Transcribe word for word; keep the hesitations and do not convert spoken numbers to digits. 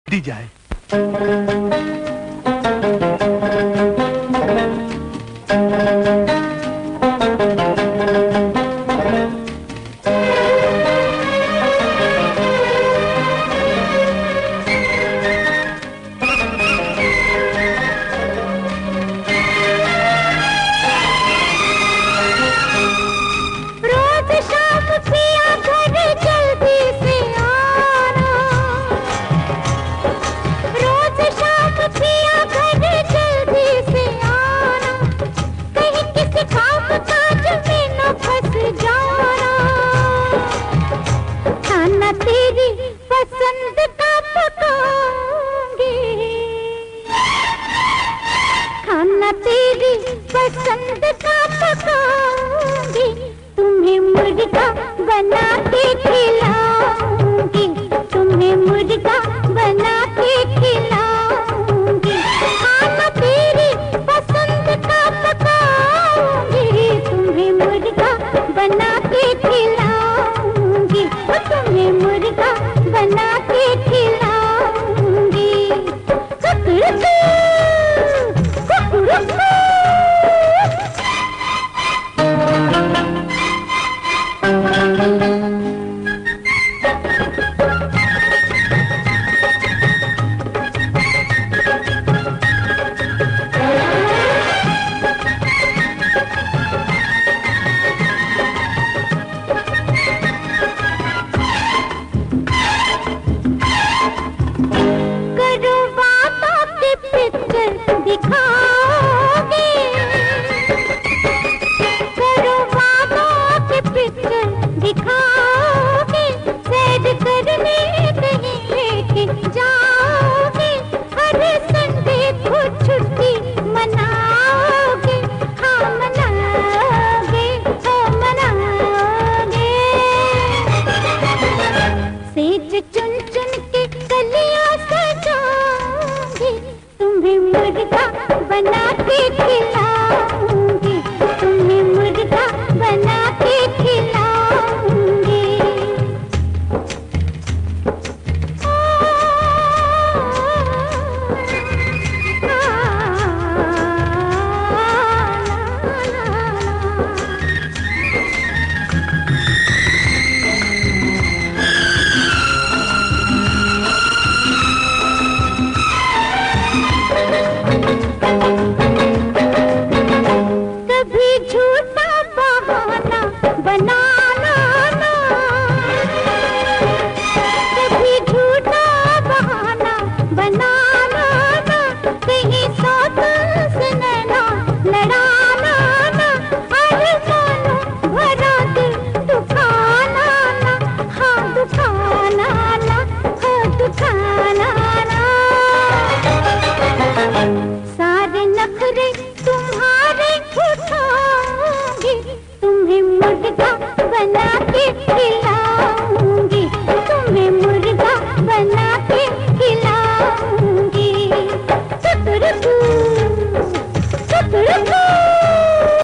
दी जाए। पसंद का पकाऊंगी, तुम्हें मुर्गा बना के खिलाऊंगी, तुम्हें मुर्गा बना के खिलाऊंगी। खाना तेरी पसंद का पकाऊंगी, तुम्हें मुर्गा बना के खिलाऊंगी, तुम्हें मुर्गा बना के खिलाऊंगी। कुकड़ू कुकड़ू बना के खिलाऊंगी, तुम्हें मुर्गा बना के खिलाऊंगी। बनाना ना, कभी झूठा बहाना बना